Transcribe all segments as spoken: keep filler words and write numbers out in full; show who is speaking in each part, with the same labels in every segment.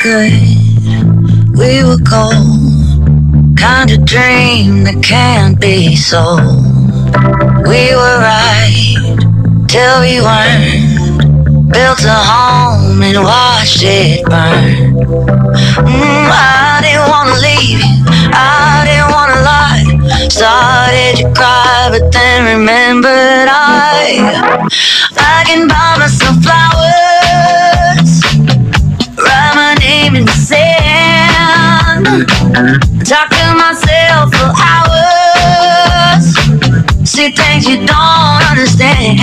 Speaker 1: good, we were gold, kind of dream that can't be sold. We were right till we weren't, built a home and watched it burn. mm, I didn't wanna leave you, I didn't wanna lie. Started to cry but then remembered I I can buy myself flowers, write my name in the sand, talk to myself for hours, see things you don't understand.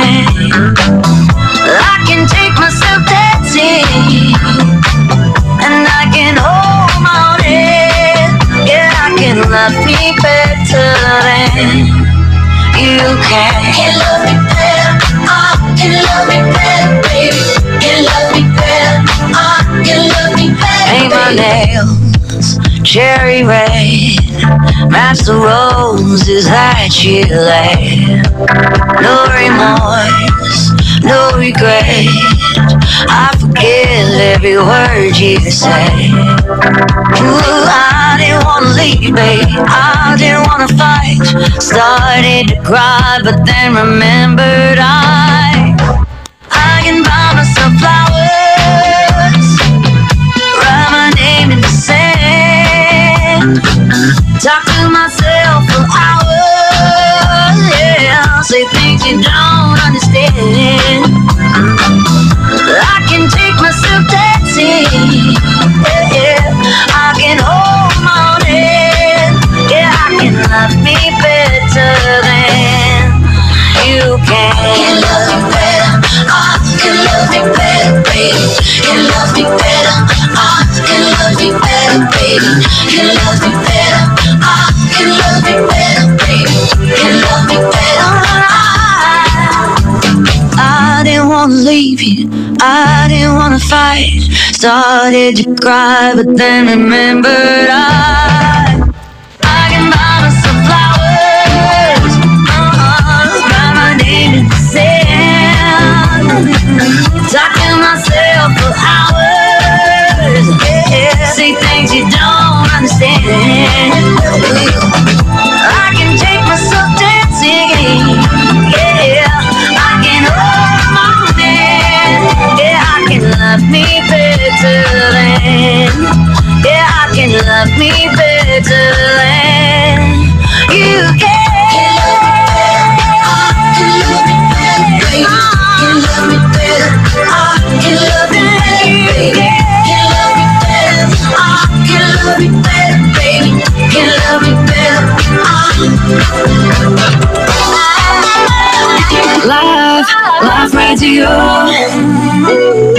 Speaker 1: I can take myself dancing, and I can hold my own head. Yeah, I can love me better than you can. Can love me better, I can love me better, baby. Can love me better, I can love me better. Paint my nails cherry red, match the roses that you laid. No remorse, no regret, I forgive every word you say. Ooh, I didn't wanna leave, babe, I didn't wanna fight. Started to cry, but then remembered I I can buy myself flowers, write my name in the sand, talk to myself for hours, yeah, say things you don't understand. I can take myself dancing, yeah, yeah. I can hold my own head, yeah, I can love me better than you can. Can love me better, I can love me better, baby. Can love me better, I can love me better, baby. Can love me better, I can love me better, baby. Can love me better, I I didn't wanna leave you, I didn't wanna fight. Started to cry, but then remembered I I can buy myself flowers, uh-uh, write my name in the sand, talk to myself for hours, yeah, say things you don't understand. I can take myself dancing, yeah, I can hold my own hand, yeah, I can love me better than, yeah, I can love me better than you can. Can love me better, baby. Can love me better, I can love me better, baby. Can love me better, I can love me better, baby. Can love me better, I. Life, life right to you.